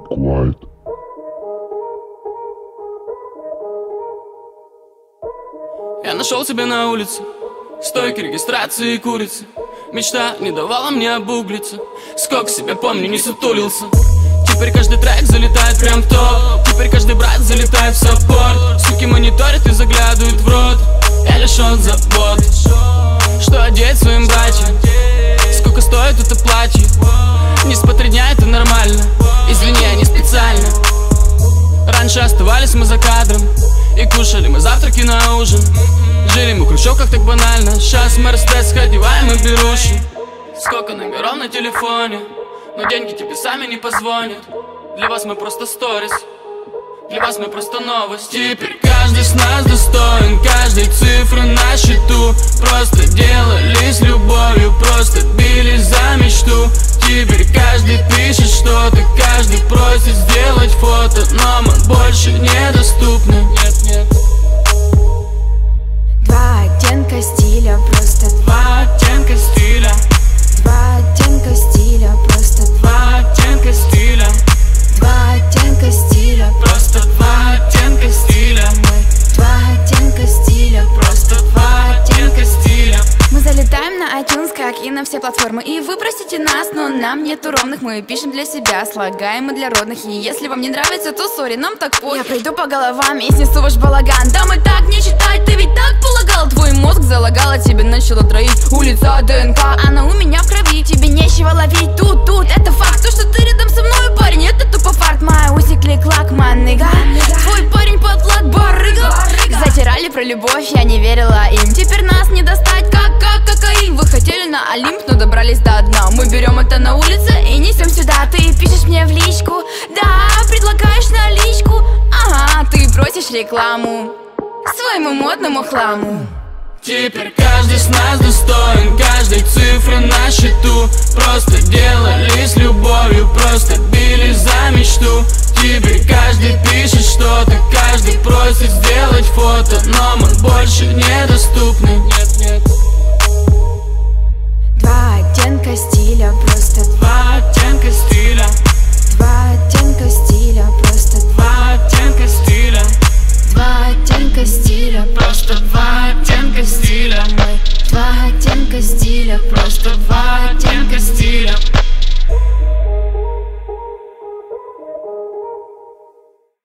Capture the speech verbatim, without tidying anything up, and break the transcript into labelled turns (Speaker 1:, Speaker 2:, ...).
Speaker 1: Quiet.
Speaker 2: Я нашел тебя на улице, стойки регистрации и курицы. Мечта не давала мне обуглиться. Сколько себя помню, не сутулился. Теперь каждый трек залетает прям в топ. Теперь каждый брат залетает в саппорт. Суки мониторят и заглядывают в рот. Я лишён забот. Что одеть своим братьям? Сколько стоит это платье? Не по три дня, это нормально. Извини, я не специально. Раньше оставались мы за кадром и кушали мы завтраки на ужин. Жили мы в хрущевках так банально. Сейчас Мерседес одеваем и беруши. Сколько номеров на телефоне, но деньги тебе сами не позвонят. Для вас мы просто сторис, для вас мы просто новость. Теперь каждый с нас достоин каждой цифры на счету. Просто делали с любовью, просто бились за мечту. Теперь каждый пишет что-то, каждый просит сделать фото, но мы больше недоступны. Нет, нет.
Speaker 3: Два оттенка стиля, просто
Speaker 2: Два оттенка стиля,
Speaker 3: два оттенка стиля, просто
Speaker 2: два оттенка стиля,
Speaker 3: два оттенка стиля,
Speaker 2: просто два оттенка стиля,
Speaker 3: два оттенка стиля,
Speaker 2: просто два оттенка стиля.
Speaker 3: Мы залетаем на iTunes, как и на все платформы. И вы простите нас, но нам нету ровных. Мы пишем для себя, слагаем мы для родных. И если вам не нравится, то сори, нам так пофиг. Я пройду по головам и снесу ваш балаган. Да мы так не читать, ты ведь так полагал. Твой мозг залагала, тебе начало троить. Улица ДНК, она у меня в крови. Тебе нечего ловить тут, тут, это факт. То, что ты рядом со мной, парень, это тупо факт. Моя усикли клак, маныга. Твой парень подлад, барыга. Затирали про любовь, я не верила им. Теперь нас не достать, как, как кокаин. Вы хотели на Олимп, но добрались до дна. Мы берем это на улице и несем сюда. Ты пишешь мне в личку, да, предлагаешь наличку. Ага, ты просишь рекламу своему модному хламу.
Speaker 2: Теперь каждый с нас достоин каждой цифры на счету. Просто делали с любовью, просто бились за мечту. Теперь каждый пишет что-то, каждый просит сделать фото, но мы больше недоступны.